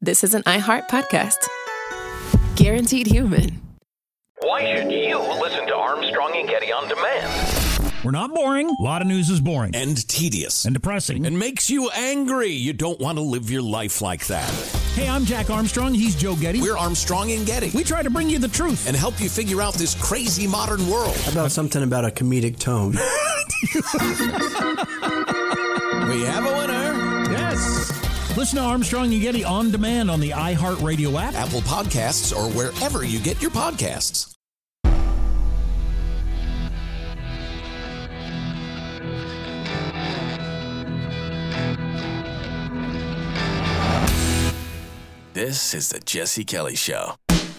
this is an iHeart podcast. Guaranteed human. Why should you listen to Armstrong and Getty on demand? We're not boring. A lot of news is boring. And tedious. And depressing. And makes you angry. You don't want to live your life like that. Hey, I'm Jack Armstrong. He's Joe Getty. We're Armstrong and Getty. We try to bring you the truth. And help you figure out this crazy modern world. How about something about a comedic tone? We have a winner. Yes. Listen to Armstrong and Getty on demand on the iHeartRadio app, Apple Podcasts, or wherever you get your podcasts. This is the Jesse Kelly Show.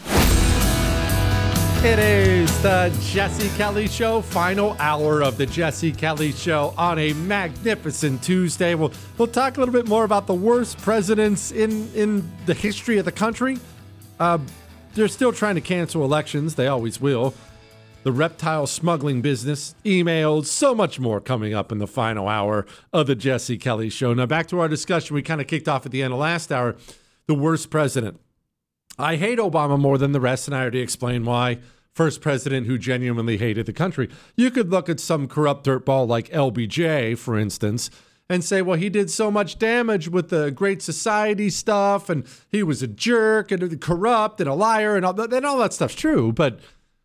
It is the Jesse Kelly Show, final hour of the Jesse Kelly Show on a magnificent Tuesday. We'll talk a little bit more about the worst presidents in the history of the country. They're still trying to cancel elections. They always will. The reptile smuggling business, emails, so much more coming up in the final hour of the Jesse Kelly Show. Now, back to our discussion we kind of kicked off at the end of last hour. The worst president. I hate Obama more than the rest, and I already explained why. First president who genuinely hated the country. You could look at some corrupt dirtball like LBJ, for instance, and say, well, he did so much damage with the Great Society stuff, and he was a jerk and corrupt and a liar, and all that stuff's true. But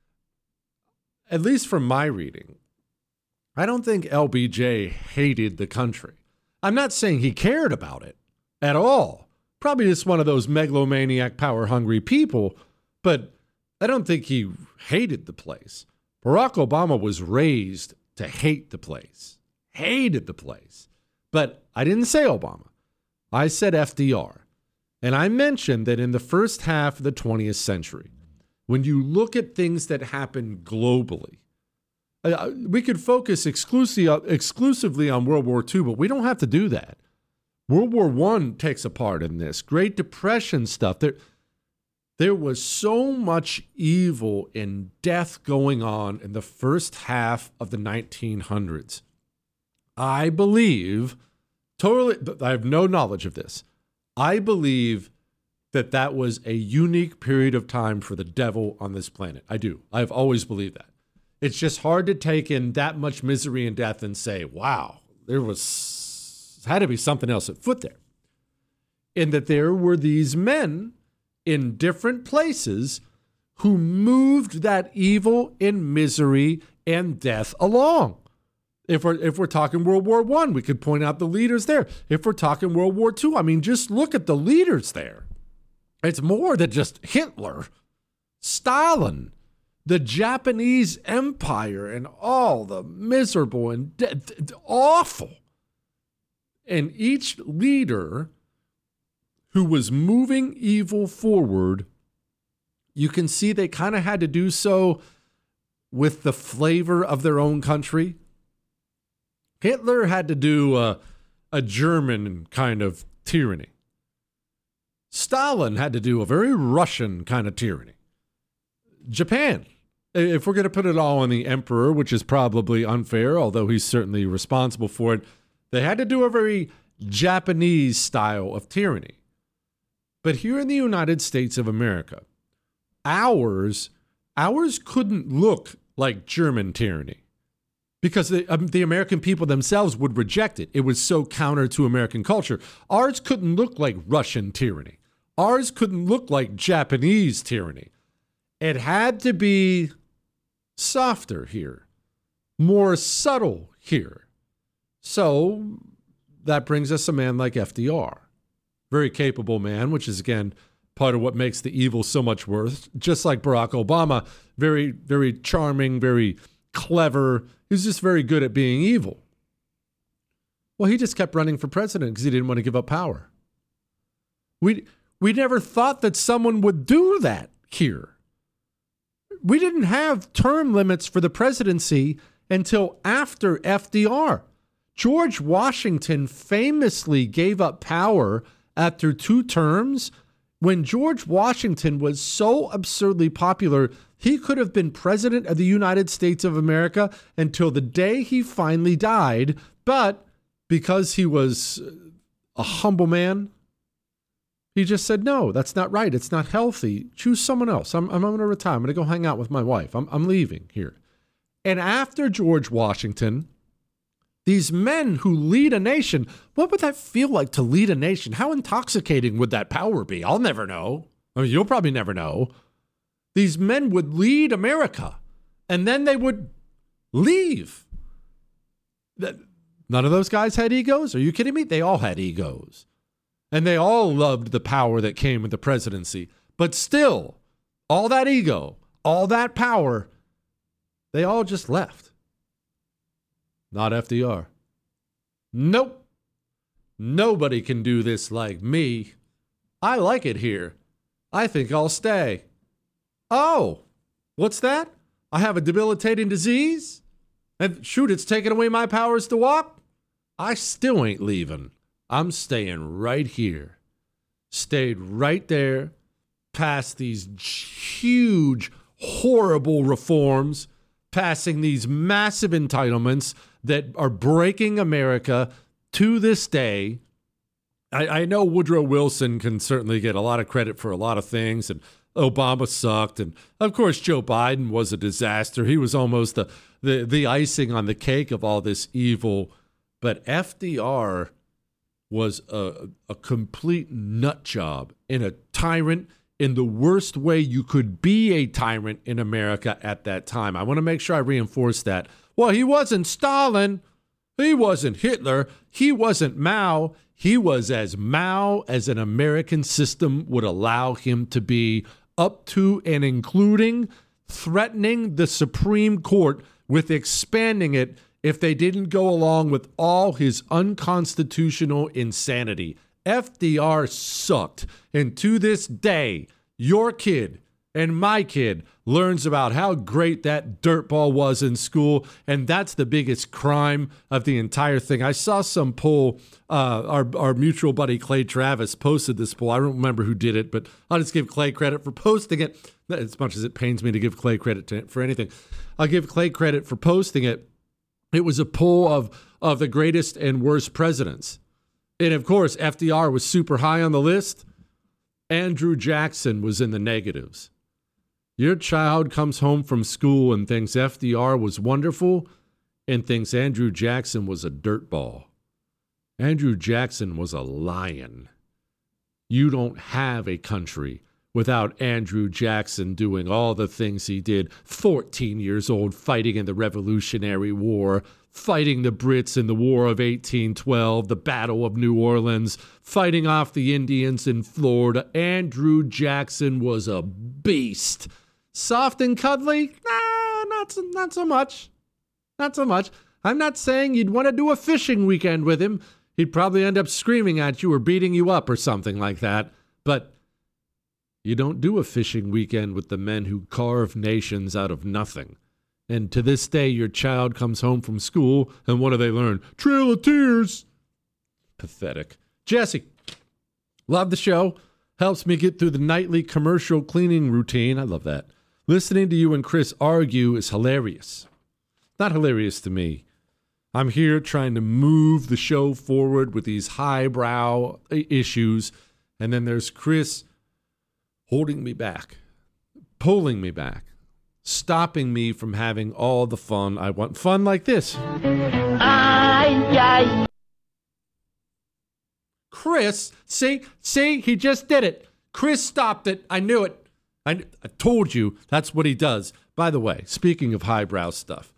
at least from my reading, I don't think LBJ hated the country. I'm not saying he cared about it at all. Probably just one of those megalomaniac, power-hungry people, but I don't think he hated the place. Barack Obama was raised to hate the place, hated the place. But I didn't say Obama. I said FDR. And I mentioned that in the first half of the 20th century, when you look at things that happen globally, we could focus exclusively on World War II, but we don't have to do that. World War I takes a part in this. Great Depression stuff. There was so much evil and death going on in the first half of the 1900s. I believe, totally, I have no knowledge of this. I believe that was a unique period of time for the devil on this planet. I do. I've always believed that. It's just hard to take in that much misery and death and say, wow, there had to be something else at foot there. And that there were these men in different places who moved that evil and misery and death along. If we're talking World War I, we could point out the leaders there. If we're talking World War II, I mean, just look at the leaders there. It's more than just Hitler, Stalin, the Japanese Empire, and all the miserable and awful. And each leader who was moving evil forward, you can see they kind of had to do so with the flavor of their own country. Hitler had to do a German kind of tyranny. Stalin had to do a very Russian kind of tyranny. Japan, if we're going to put it all on the emperor, which is probably unfair, although he's certainly responsible for it, they had to do a very Japanese style of tyranny. But here in the United States of America, ours couldn't look like German tyranny because the American people themselves would reject it. It was so counter to American culture. Ours couldn't look like Russian tyranny. Ours couldn't look like Japanese tyranny. It had to be softer here, more subtle here. So that brings us a man like FDR. Very capable man, which is, again, part of what makes the evil so much worse. Just like Barack Obama, very, very charming, very clever. He's just very good at being evil. Well, he just kept running for president because he didn't want to give up power. We never thought that someone would do that here. We didn't have term limits for the presidency until after FDR. George Washington famously gave up power after 2 terms. When George Washington was so absurdly popular, he could have been president of the United States of America until the day he finally died. But because he was a humble man, He just said, no, that's not right. It's not healthy. Choose someone else. I'm going to retire. I'm going to go hang out with my wife. I'm leaving here. And after George Washington, these men who lead a nation, what would that feel like to lead a nation? How intoxicating would that power be? I'll never know. I mean, you'll probably never know. These men would lead America, and then they would leave. None of those guys had egos? Are you kidding me? They all had egos. And they all loved the power that came with the presidency. But still, all that ego, all that power, they all just left. Not FDR. Nope. Nobody can do this like me. I like it here. I think I'll stay. Oh, what's that? I have a debilitating disease? And shoot, it's taken away my powers to walk? I still ain't leaving. I'm staying right here. Stayed right there, past these huge, horrible reforms, passing these massive entitlements that are breaking America to this day. I know Woodrow Wilson can certainly get a lot of credit for a lot of things, and Obama sucked, and of course Joe Biden was a disaster. He was almost the icing on the cake of all this evil. But FDR was a complete nut job and a tyrant in the worst way you could be a tyrant in America at that time. I want to make sure I reinforce that. Well, he wasn't Stalin. He wasn't Hitler. He wasn't Mao. He was as Mao as an American system would allow him to be, up to and including threatening the Supreme Court with expanding it if they didn't go along with all his unconstitutional insanity. FDR sucked. And to this day, your kid and my kid learns about how great that dirtball was in school, and that's the biggest crime of the entire thing. I saw some poll, our mutual buddy Clay Travis posted this poll. I don't remember who did it, but I'll just give Clay credit for posting it, as much as it pains me to give Clay credit for anything. I'll give Clay credit for posting it. It was a poll of the greatest and worst presidents. And of course, FDR was super high on the list. Andrew Jackson was in the negatives. Your child comes home from school and thinks FDR was wonderful and thinks Andrew Jackson was a dirtball. Andrew Jackson was a lion. You don't have a country without Andrew Jackson doing all the things he did. 14 years old, fighting in the Revolutionary War, fighting the Brits in the War of 1812, the Battle of New Orleans, fighting off the Indians in Florida. Andrew Jackson was a beast. Soft and cuddly? Nah, not so much. Not so much. I'm not saying you'd want to do a fishing weekend with him. He'd probably end up screaming at you or beating you up or something like that. But you don't do a fishing weekend with the men who carve nations out of nothing. And to this day, your child comes home from school, and what do they learn? Trail of Tears. Pathetic. Jesse, love the show. Helps me get through the nightly commercial cleaning routine. I love that. Listening to you and Chris argue is hilarious. Not hilarious to me. I'm here trying to move the show forward with these highbrow issues, and then there's Chris holding me back, pulling me back, stopping me from having all the fun I want. Fun like this. Chris, see, he just did it. Chris stopped it. I knew it. I told you that's what he does. By the way, speaking of highbrow stuff,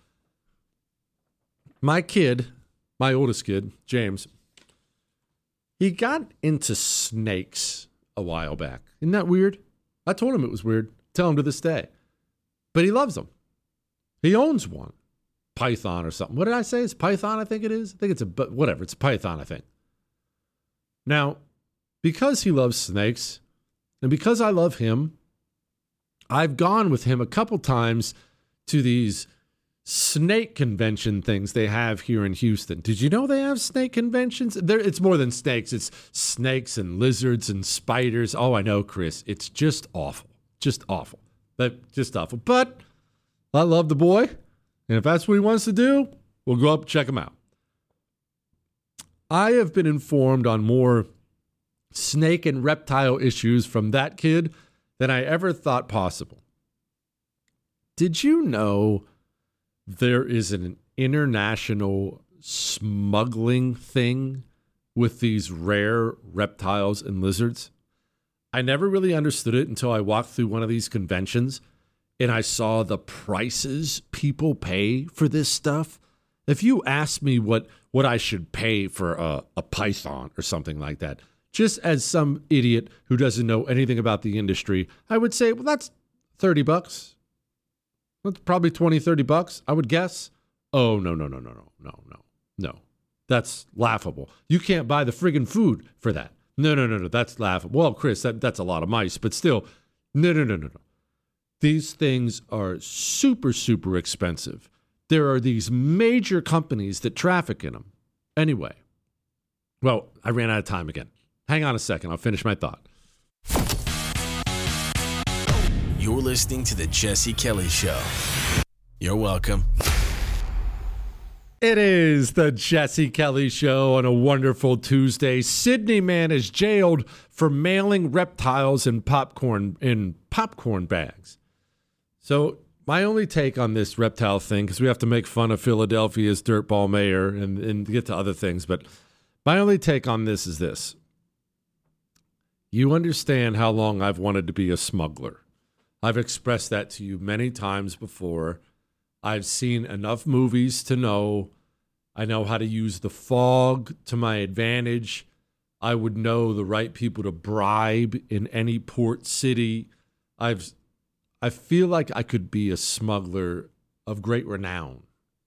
my kid, my oldest kid, James, he got into snakes a while back. Isn't that weird? I told him it was weird. Tell him to this day. But he loves them. He owns one. Python or something. What did I say? It's Python, I think it is. I think it's whatever. It's Python, I think. Now, because he loves snakes, and because I love him, I've gone with him a couple times to these snake convention things they have here in Houston. Did you know they have snake conventions? It's more than snakes. It's snakes and lizards and spiders. Oh, I know, Chris. It's just awful. Just awful. Just awful. But I love the boy. And if that's what he wants to do, we'll go up and check him out. I have been informed on more snake and reptile issues from that kid than I ever thought possible. Did you know there is an international smuggling thing with these rare reptiles and lizards? I never really understood it until I walked through one of these conventions and I saw the prices people pay for this stuff. If you ask me what I should pay for a python or something like that, just as some idiot who doesn't know anything about the industry, I would say, well, that's $30. That's probably $20-$30, I would guess. Oh, no. That's laughable. You can't buy the friggin' food for that. No. That's laughable. Well, Chris, that's a lot of mice, but still, no. These things are super, super expensive. There are these major companies that traffic in them. Anyway, well, I ran out of time again. Hang on a second. I'll finish my thought. You're listening to The Jesse Kelly Show. You're welcome. It is The Jesse Kelly Show on a wonderful Tuesday. Sydney man is jailed for mailing reptiles in popcorn bags. So my only take on this reptile thing, because we have to make fun of Philadelphia's dirtball mayor and get to other things, but my only take on this is this. You understand how long I've wanted to be a smuggler. I've expressed that to you many times before. I've seen enough movies to know. I know how to use the fog to my advantage. I would know the right people to bribe in any port city. I feel like I could be a smuggler of great renown.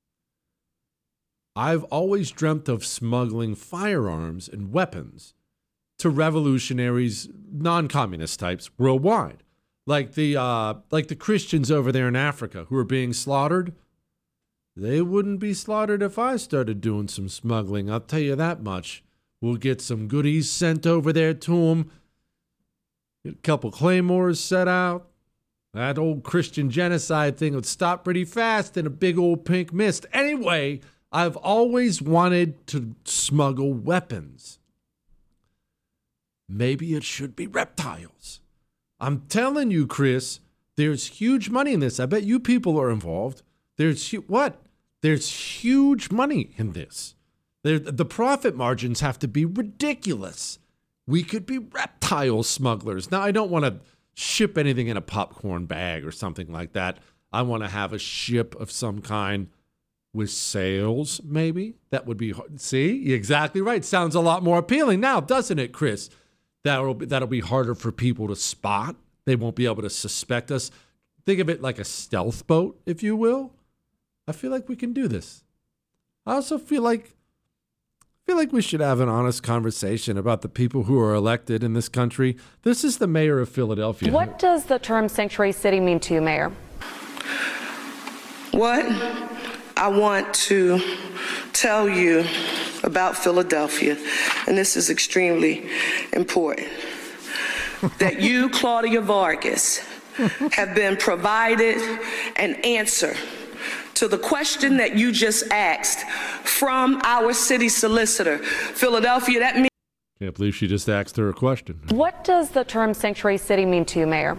I've always dreamt of smuggling firearms and weapons to revolutionaries, non-communist types worldwide, like the Christians over there in Africa who are being slaughtered. They wouldn't be slaughtered if I started doing some smuggling. I'll tell you that much. We'll get some goodies sent over there to them. Get a couple claymores set out. That old Christian genocide thing would stop pretty fast in a big old pink mist. Anyway, I've always wanted to smuggle weapons. Maybe it should be reptiles. I'm telling you, Chris, there's huge money in this. I bet you people are involved. There's huge money in this. The profit margins have to be ridiculous. We could be reptile smugglers. Now, I don't want to ship anything in a popcorn bag or something like that. I want to have a ship of some kind with sails, maybe. That would be hard. See, you're exactly right. Sounds a lot more appealing now, doesn't it, Chris? That'll be harder for people to spot. They won't be able to suspect us. Think of it like a stealth boat, if you will. I feel like we can do this. I also feel like we should have an honest conversation about the people who are elected in this country. This is the mayor of Philadelphia. What does the term sanctuary city mean to you, Mayor? What I want to tell you about Philadelphia, and this is extremely important, that you, Claudia Vargas, have been provided an answer to the question that you just asked from our city solicitor. Philadelphia, that means... Can't believe she just asked her a question. What does the term sanctuary city mean to you, Mayor?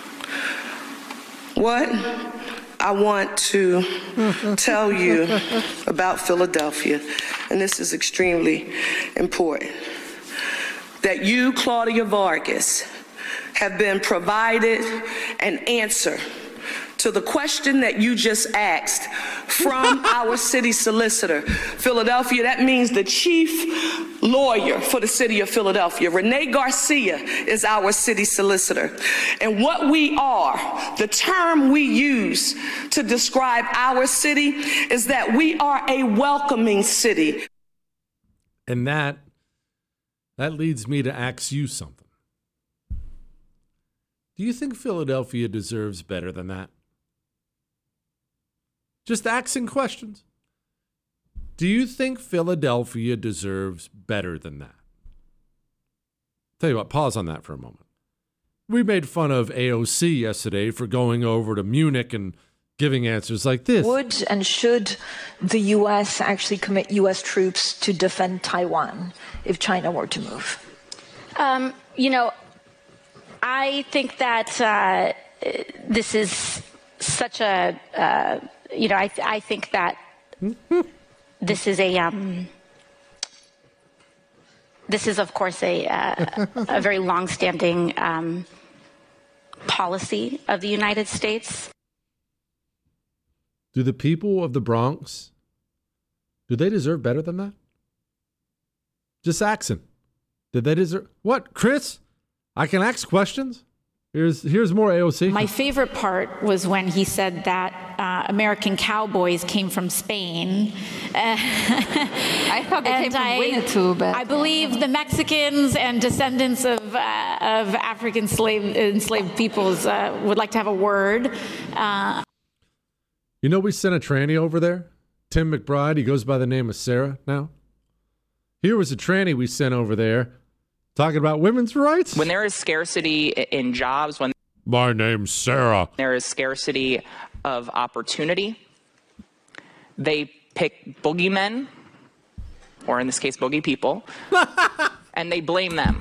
What I want to tell you about Philadelphia, and this is extremely important, that you, Claudia Vargas, have been provided an answer to the question that you just asked from our city solicitor. Philadelphia, that means the chief lawyer for the city of Philadelphia. Renee Garcia is our city solicitor. And what we are, the term we use to describe our city, is that we are a welcoming city. And that leads me to ask you something. Do you think Philadelphia deserves better than that? Just asking questions. Do you think Philadelphia deserves better than that? Tell you what, pause on that for a moment. We made fun of AOC yesterday for going over to Munich and giving answers like this. Would and should the U.S. actually commit U.S. troops to defend Taiwan if China were to move? I think that this is such a, I think that this is of course a very longstanding policy of the United States. Do the people of the Bronx, do they deserve better than that? Just asking. Did they deserve what, Chris? I can ask questions. Here's more AOC. My favorite part was when he said that American cowboys came from Spain. I thought they came from Winnetou, but I believe the Mexicans and descendants of African enslaved peoples would like to have a word. We sent a tranny over there, Tim McBride. He goes by the name of Sarah now. Here was a tranny we sent over there talking about women's rights. When there is scarcity in jobs, when my name's Sarah, there is scarcity of opportunity, they pick boogeymen, or in this case, boogie people, and they blame them.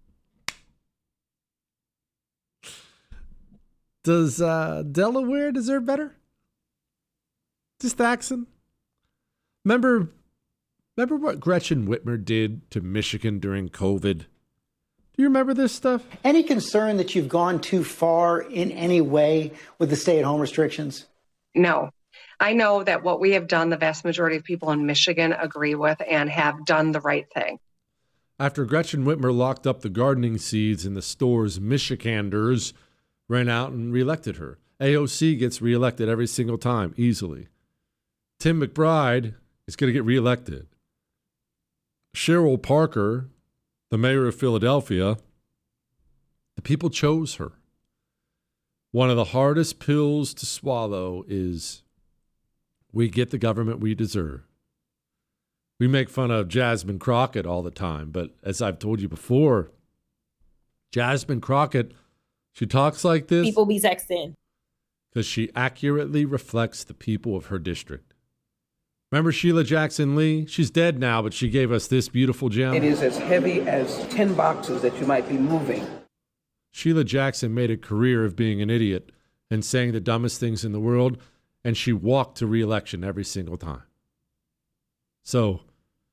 Does Delaware deserve better? Just asking. Remember what Gretchen Whitmer did to Michigan during COVID? Do you remember this stuff? Any concern that you've gone too far in any way with the stay-at-home restrictions? No. I know that what we have done, the vast majority of people in Michigan agree with and have done the right thing. After Gretchen Whitmer locked up the gardening seeds in the stores, Michiganders ran out and reelected her. AOC gets reelected every single time, easily. Tim McBride is going to get reelected. Cheryl Parker, the mayor of Philadelphia, the people chose her. One of the hardest pills to swallow is we get the government we deserve. We make fun of Jasmine Crockett all the time, but as I've told you before, Jasmine Crockett, she talks like this. People be sexting. Because she accurately reflects the people of her district. Remember Sheila Jackson Lee? She's dead now, but she gave us this beautiful gem. It is as heavy as 10 boxes that you might be moving. Sheila Jackson made a career of being an idiot and saying the dumbest things in the world, and she walked to re-election every single time. So,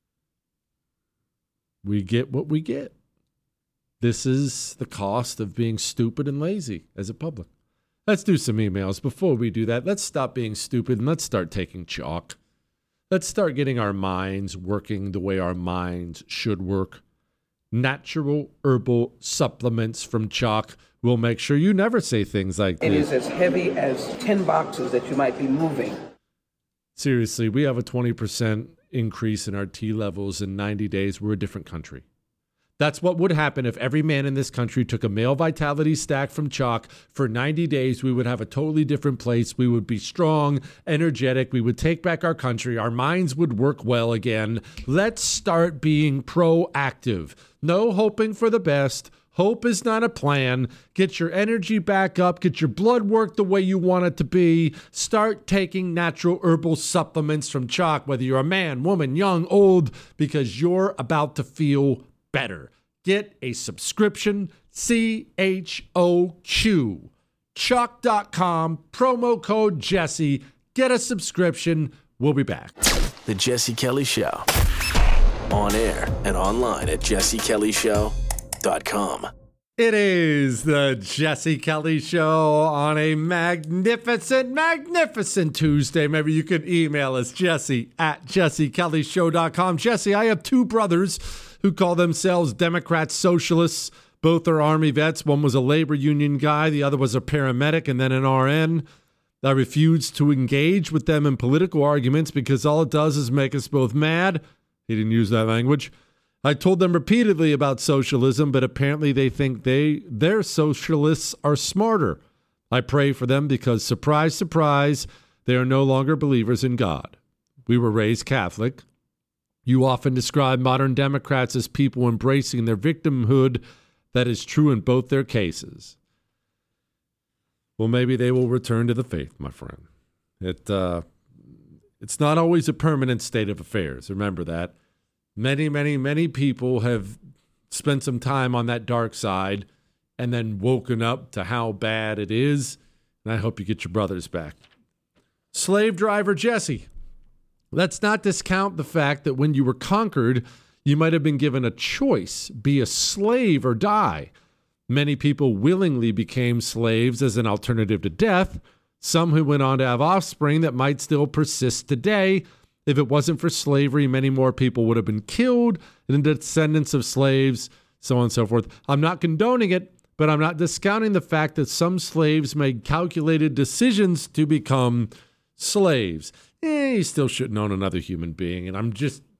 we get what we get. This is the cost of being stupid and lazy as a public. Let's do some emails. Before we do that, let's stop being stupid and let's start taking chalk. Let's start getting our minds working the way our minds should work. Natural herbal supplements from Chalk will make sure you never say things like this. It is as heavy as 10 boxes that you might be moving. Seriously, we have a 20% increase in our T levels in 90 days. We're a different country. That's what would happen if every man in this country took a male vitality stack from Chalk. For 90 days, we would have a totally different place. We would be strong, energetic. We would take back our country. Our minds would work well again. Let's start being proactive. No hoping for the best. Hope is not a plan. Get your energy back up. Get your blood work the way you want it to be. Start taking natural herbal supplements from Chalk, whether you're a man, woman, young, old, because you're about to feel better. Get a subscription, CHOQ, Chalk.com, promo code Jesse. Get a subscription. We'll be back. The Jesse Kelly Show. On air and online at jessekellyshow.com. It is the Jesse Kelly Show on a magnificent, magnificent Tuesday. Maybe you could email us, Jesse at jessekellyshow.com. Jesse, I have two brothers who call themselves Democrat socialists. Both are Army vets. One was a labor union guy. The other was a paramedic and then an RN. I refused to engage with them in political arguments because all it does is make us both mad. He didn't use that language. I told them repeatedly about socialism, but apparently they think their socialists are smarter. I pray for them because, surprise, surprise, they are no longer believers in God. We were raised Catholic. You often describe modern Democrats as people embracing their victimhood. That is true in both their cases. Well, maybe they will return to the faith, my friend. It's not always a permanent state of affairs. Remember that. Many, many, many people have spent some time on that dark side and then woken up to how bad it is. And I hope you get your brothers back. Slave driver Jesse. Let's not discount the fact that when you were conquered, you might have been given a choice, be a slave or die. Many people willingly became slaves as an alternative to death. Some who went on to have offspring that might still persist today. If it wasn't for slavery, many more people would have been killed, and the descendants of slaves, so on and so forth. I'm not condoning it, but I'm not discounting the fact that some slaves made calculated decisions to become slaves. You still shouldn't own another human being, and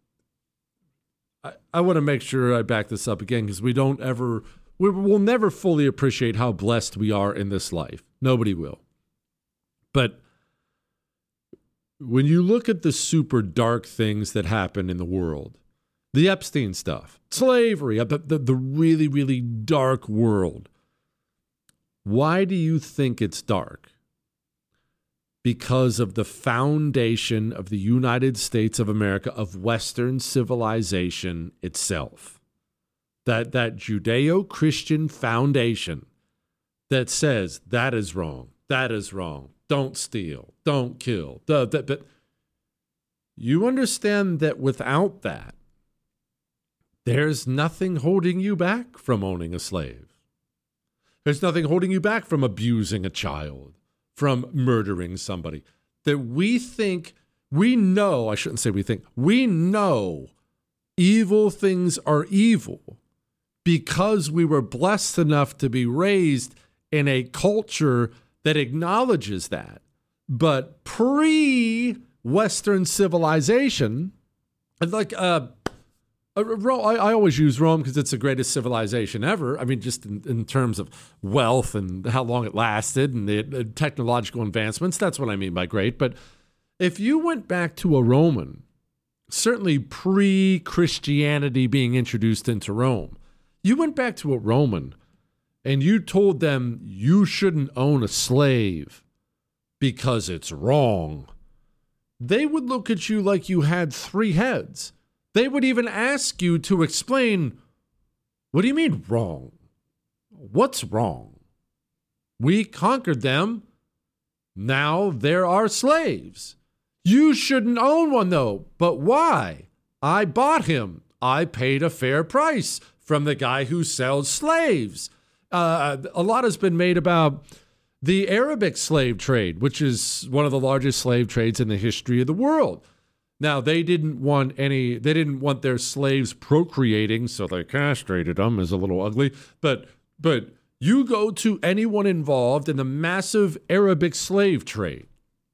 I want to make sure I back this up again because we'll never fully appreciate how blessed we are in this life. Nobody will. But when you look at the super dark things that happen in the world, the Epstein stuff, slavery, the really, really dark world, why do you think it's dark? Because of the foundation of the United States of America, of Western civilization itself. That Judeo-Christian foundation that says that is wrong, don't steal, don't kill. But you understand that without that, there's nothing holding you back from owning a slave. There's nothing holding you back from abusing a child, from murdering somebody. That we know evil things are evil because we were blessed enough to be raised in a culture that acknowledges that. But pre-Western civilization, like I always use Rome because it's the greatest civilization ever. I mean, just in terms of wealth and how long it lasted and the technological advancements, that's what I mean by great. But if you went back to a Roman, certainly pre-Christianity being introduced into Rome, you went back to a Roman and you told them you shouldn't own a slave because it's wrong, they would look at you like you had three heads. They would even ask you to explain, what do you mean wrong? What's wrong? We conquered them. Now they're our slaves. You shouldn't own one though. But why? I bought him. I paid a fair price from the guy who sells slaves. A lot has been made about the Arabic slave trade, which is one of the largest slave trades in the history of the world. Now, they didn't want their slaves procreating, so they castrated them, is a little ugly. But you go to anyone involved in the massive Arabic slave trade,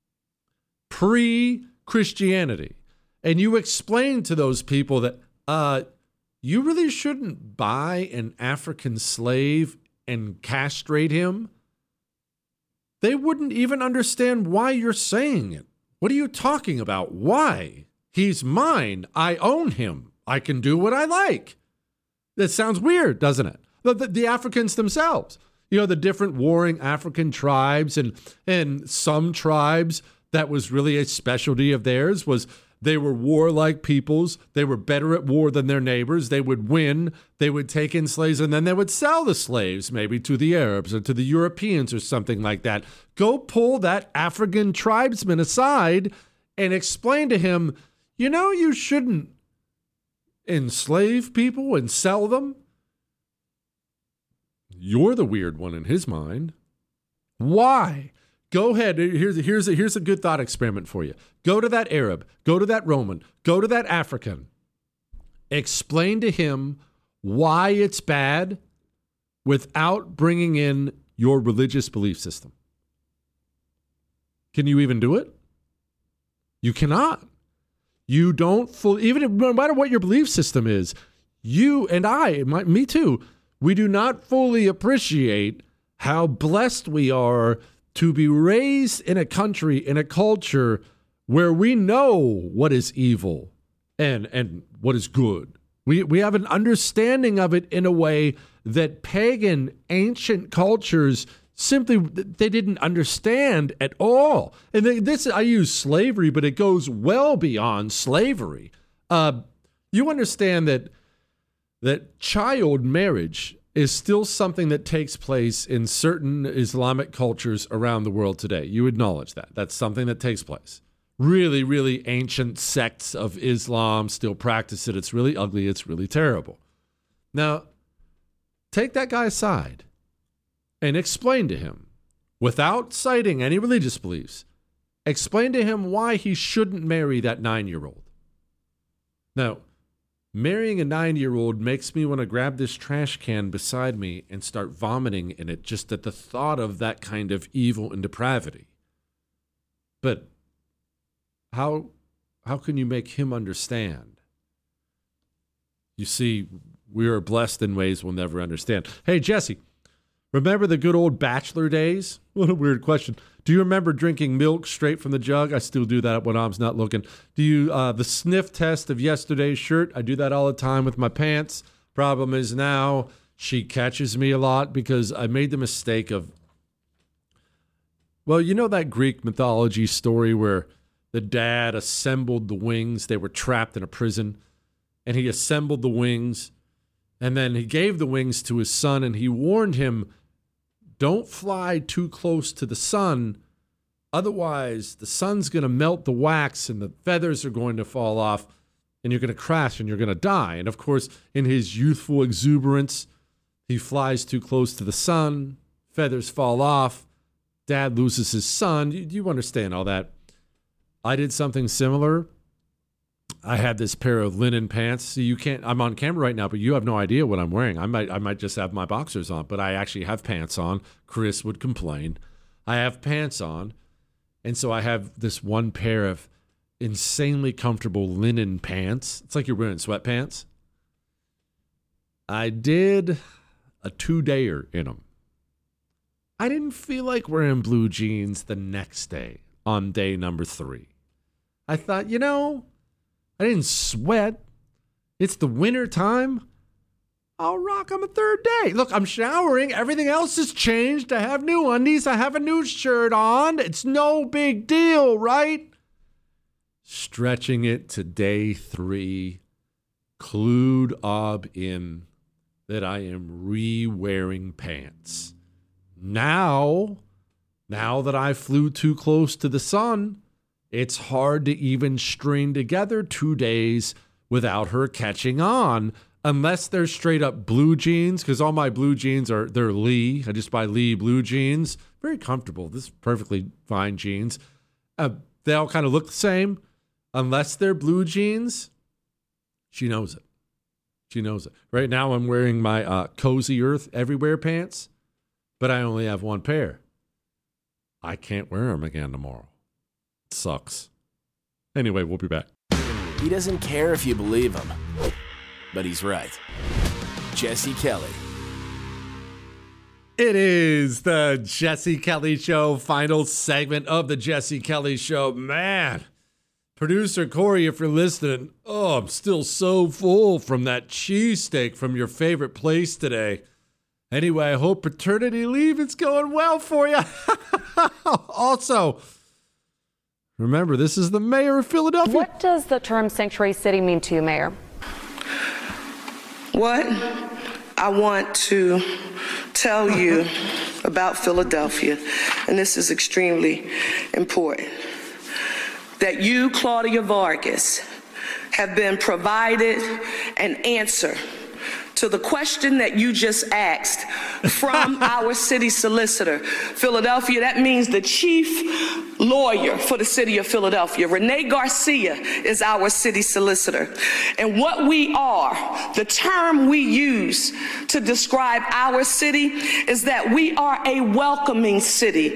pre-Christianity, and you explain to those people that you really shouldn't buy an African slave and castrate him, they wouldn't even understand why you're saying it. What are you talking about? Why? He's mine. I own him. I can do what I like. That sounds weird, doesn't it? The Africans themselves, the different warring African tribes and some tribes, that was really a specialty of theirs, was they were warlike peoples. They were better at war than their neighbors. They would win. They would take in slaves, and then they would sell the slaves maybe to the Arabs or to the Europeans or something like that. Go pull that African tribesman aside and explain to him, you shouldn't enslave people and sell them. You're the weird one in his mind. Why? Go ahead. Here's a good thought experiment for you. Go to that Arab. Go to that Roman. Go to that African. Explain to him why it's bad without bringing in your religious belief system. Can you even do it? You cannot. You don't no matter what your belief system is, you and me too, we do not fully appreciate how blessed we are to be raised in a country, in a culture where we know what is evil and what is good. We have an understanding of it in a way that pagan ancient cultures simply, they didn't understand at all. And I use slavery, but it goes well beyond slavery. You understand that that child marriage is still something that takes place in certain Islamic cultures around the world today. You acknowledge that. That's something that takes place. Really, really ancient sects of Islam still practice it. It's really ugly. It's really terrible. Now, take that guy aside and explain to him, without citing any religious beliefs, explain to him why he shouldn't marry that 9-year-old. Now, marrying a 9-year-old makes me want to grab this trash can beside me and start vomiting in it just at the thought of that kind of evil and depravity. But how can you make him understand? You see, we are blessed in ways we'll never understand. Hey, Jesse, remember the good old bachelor days? What a weird question. Do you remember drinking milk straight from the jug? I still do that when mom's not looking. Do you, the sniff test of yesterday's shirt? I do that all the time with my pants. Problem is now she catches me a lot because I made the mistake of, well, you know that Greek mythology story where the dad assembled the wings? They were trapped in a prison, and he assembled the wings, and then he gave the wings to his son, and he warned him, don't fly too close to the sun. Otherwise, the sun's going to melt the wax and the feathers are going to fall off and you're going to crash and you're going to die. And of course, in his youthful exuberance, he flies too close to the sun. Feathers fall off. Dad loses his son. You understand all that. I did something similar. I had this pair of linen pants. See, you can't, I'm on camera right now, but you have no idea what I'm wearing. I might just have my boxers on, but I actually have pants on. Chris would complain. I have pants on. And so I have this one pair of insanely comfortable linen pants. It's like you're wearing sweatpants. I did a 2-dayer in them. I didn't feel like wearing blue jeans the next day on day number 3. I thought, I didn't sweat. It's the winter time. I'll rock them a 3rd day. Look, I'm showering. Everything else has changed. I have new undies. I have a new shirt on. It's no big deal, right? Stretching it to day 3, clued ob in that I am re-wearing pants. Now that I flew too close to the sun, it's hard to even string together 2 days without her catching on, unless they're straight up blue jeans, because all my blue jeans they're Lee. I just buy Lee blue jeans. Very comfortable. This is perfectly fine jeans. They all kind of look the same. Unless they're blue jeans, she knows it. She knows it. Right now I'm wearing my Cozy Earth Everywhere pants, but I only have one pair. I can't wear them again tomorrow. It sucks. Anyway, we'll be back. He doesn't care if you believe him, but he's right. Jesse Kelly. It is the Jesse Kelly Show, final segment of the Jesse Kelly Show. Man, producer Corey, if you're listening, I'm still so full from that cheesesteak from your favorite place today. Anyway, I hope paternity leave is going well for you. Also, remember, this is the mayor of Philadelphia. What does the term sanctuary city mean to you, Mayor? What I want to tell you about Philadelphia, and this is extremely important, that you, Claudia Vargas, have been provided an answer to the question that you just asked from our city solicitor. Philadelphia, that means the chief lawyer for the city of Philadelphia. Renee Garcia is our city solicitor. And what we are, the term we use to describe our city, is that we are a welcoming city.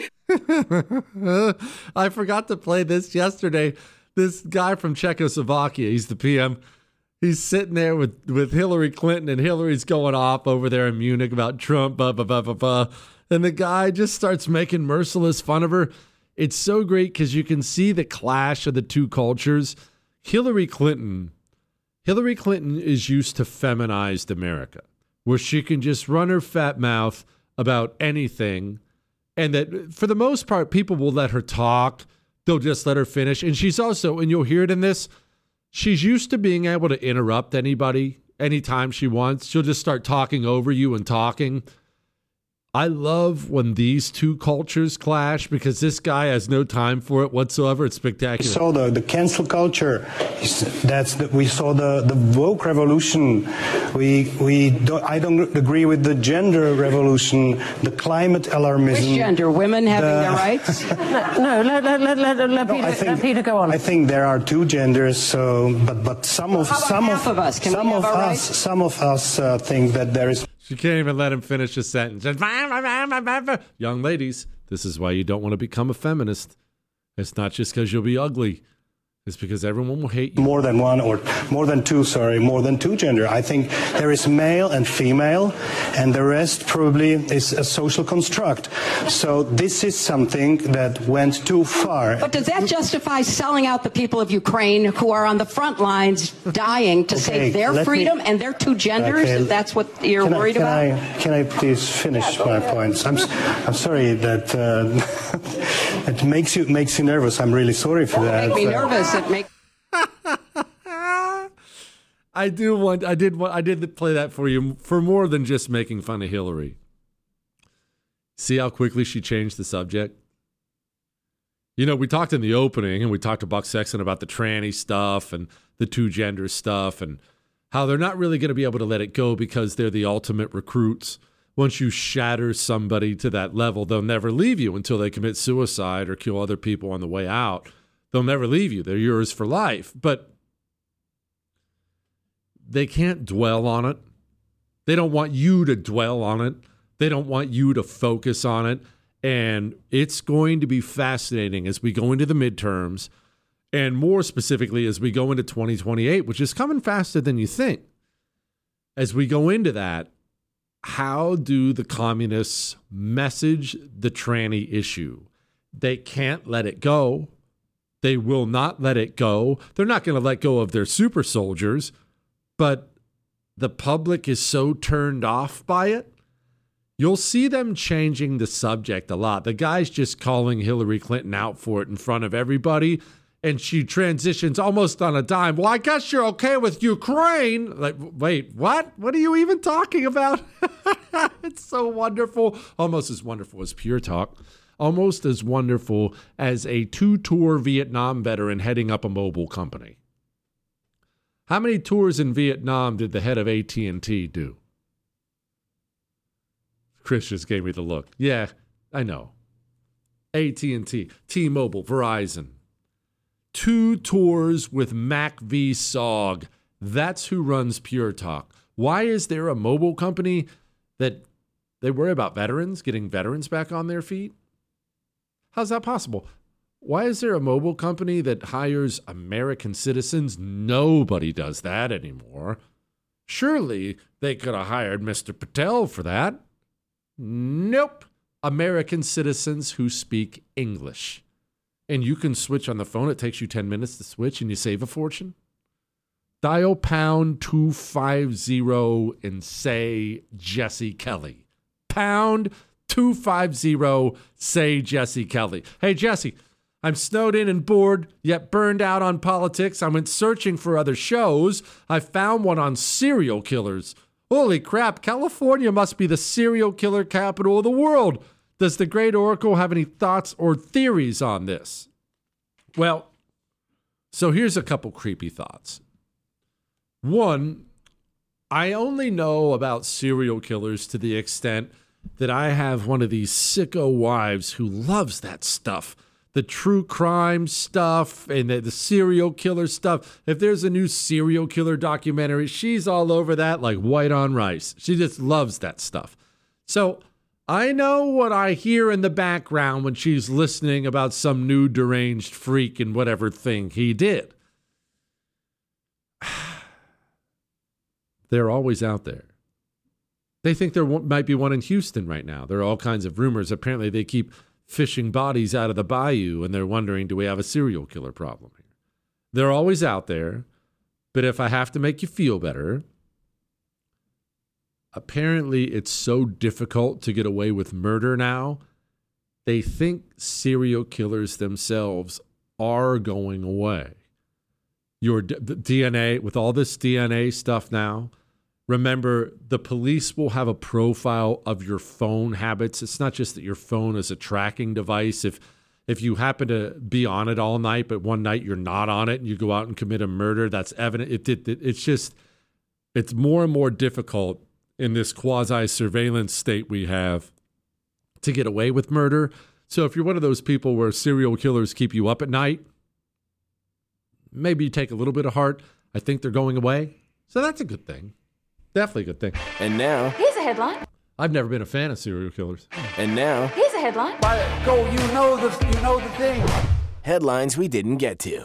I forgot to play this yesterday. This guy from Czechoslovakia, he's the PM. He's sitting there with Hillary Clinton, and Hillary's going off over there in Munich about Trump, blah, blah, blah, blah, blah. And the guy just starts making merciless fun of her. It's so great because you can see the clash of the two cultures. Hillary Clinton is used to feminized America, where she can just run her fat mouth about anything. And that for the most part, people will let her talk. They'll just let her finish. And she's also, and you'll hear it in this, she's used to being able to interrupt anybody anytime she wants. She'll just start talking over you and talking. I love when these two cultures clash because this guy has no time for it whatsoever. It's spectacular. We saw the cancel culture. We saw the woke revolution. I don't agree with the gender revolution, the climate alarmism. Which gender? Women having their rights? No, let Peter go on. I think there are two genders. So, but some of us think that there is. She can't even let him finish a sentence. Young ladies, this is why you don't want to become a feminist. It's not just because you'll be ugly. It's because everyone will hate you. More than two gender. I think there is male and female, and the rest probably is a social construct. So this is something that went too far. But does that justify selling out the people of Ukraine who are on the front lines dying to save their freedom and their two genders? If that's what you're worried about? Can I please finish my points? I'm sorry that it makes you nervous. I'm really sorry for that. Make me nervous. I did play that for you for more than just making fun of Hillary. See how quickly she changed the subject? You know, we talked in the opening and we talked to Buck Sexton about the tranny stuff and the two gender stuff and how they're not really going to be able to let it go because they're the ultimate recruits. Once you shatter somebody to that level, they'll never leave you until they commit suicide or kill other people on the way out. They'll never leave you. They're yours for life. But they can't dwell on it. They don't want you to dwell on it. They don't want you to focus on it. And it's going to be fascinating as we go into the midterms, and more specifically as we go into 2028, which is coming faster than you think. As we go into that, how do the communists message the tranny issue? They can't let it go. They will not let it go. They're not going to let go of their super soldiers, but the public is so turned off by it. You'll see them changing the subject a lot. The guy's just calling Hillary Clinton out for it in front of everybody, and she transitions almost on a dime. Well, I guess you're okay with Ukraine. Like, wait, what? What are you even talking about? It's so wonderful. Almost as wonderful as Pure Talk. Almost as wonderful as a 2-tour Vietnam veteran heading up a mobile company. How many tours in Vietnam did the head of AT&T do? Chris just gave me the look. Yeah, I know. AT&T, T-Mobile, Verizon. 2 tours with Mac V. Sog. That's who runs Pure Talk. Why is there a mobile company that they worry about veterans, getting veterans back on their feet? How's that possible? Why is there a mobile company that hires American citizens? Nobody does that anymore. Surely they could have hired Mr. Patel for that. Nope. American citizens who speak English. And you can switch on the phone. It takes you 10 minutes to switch and you save a fortune. Dial pound 250 and say Jesse Kelly. Pound 250, say Jesse Kelly. Hey, Jesse, I'm snowed in and bored, yet burned out on politics. I went searching for other shows. I found one on serial killers. Holy crap, California must be the serial killer capital of the world. Does the great Oracle have any thoughts or theories on this? Well, so here's a couple creepy thoughts. One, I only know about serial killers to the extent that I have one of these sicko wives who loves that stuff. The true crime stuff and the serial killer stuff. If there's a new serial killer documentary, she's all over that like white on rice. She just loves that stuff. So I know what I hear in the background when she's listening about some new deranged freak and whatever thing he did. They're always out there. They think there might be one in Houston right now. There are all kinds of rumors. Apparently they keep fishing bodies out of the bayou and they're wondering, do we have a serial killer problem here? They're always out there. But if I have to make you feel better, apparently it's so difficult to get away with murder now. They think serial killers themselves are going away. Your DNA, with all this DNA stuff now, remember, the police will have a profile of your phone habits. It's not just that your phone is a tracking device. If you happen to be on it all night, but one night you're not on it and you go out and commit a murder, that's evident. It's more and more difficult in this quasi-surveillance state we have to get away with murder. So if you're one of those people where serial killers keep you up at night, maybe you take a little bit of heart. I think they're going away. So that's a good thing. Definitely a good thing. And now, Here's a headline. I've never been a fan of serial killers. And now, Here's a headline. Go, you know the thing. headlines we didn't get to.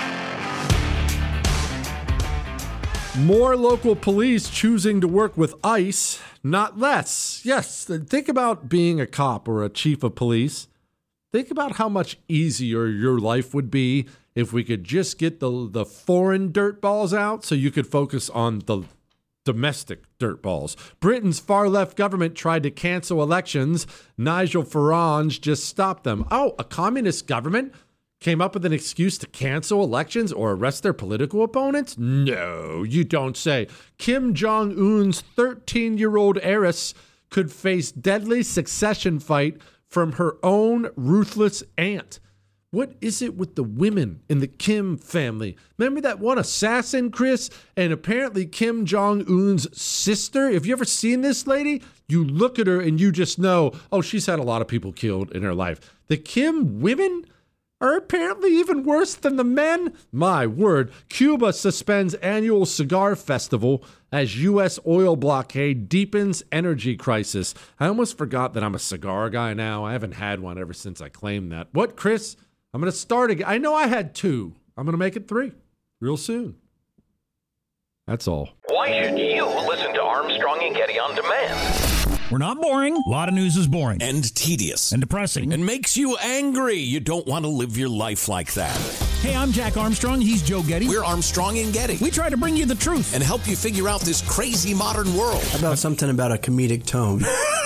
More local police choosing to work with ICE, not less. Yes, think about being a cop or a chief of police. Think about how much easier your life would be if we could just get the foreign dirt balls out so you could focus on the domestic dirt balls. Britain's far-left government tried to cancel elections. Nigel Farage just stopped them. Oh, a communist government came up with an excuse to cancel elections or arrest their political opponents? No, you don't say. Kim Jong-un's 13-year-old heiress could face deadly succession fight from her own ruthless aunt. What is it with the women in the Kim family? Remember that one assassin, Chris? And apparently Kim Jong-un's sister? Have you ever seen this lady? You look at her and you just know, oh, she's had a lot of people killed in her life. The Kim women are apparently even worse than the men. My word. Cuba suspends annual cigar festival as U.S. oil blockade deepens energy crisis. I almost forgot that I'm a cigar guy now. I haven't had one ever since I claimed that. What, Chris? I'm going to start again. I know I had 2. I'm going to make it 3 real soon. That's all. Why should you listen to Armstrong and Getty on demand? We're not boring. A lot of news is boring. And tedious. And depressing. And makes you angry. You don't want to live your life like that. Hey, I'm Jack Armstrong. He's Joe Getty. We're Armstrong and Getty. We try to bring you the truth. And help you figure out this crazy modern world. How about something about a comedic tone?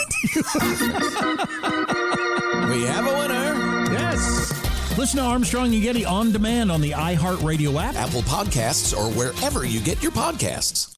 We have a winner. Yes. Listen to Armstrong and Getty on demand on the iHeartRadio app, Apple Podcasts, or wherever you get your podcasts.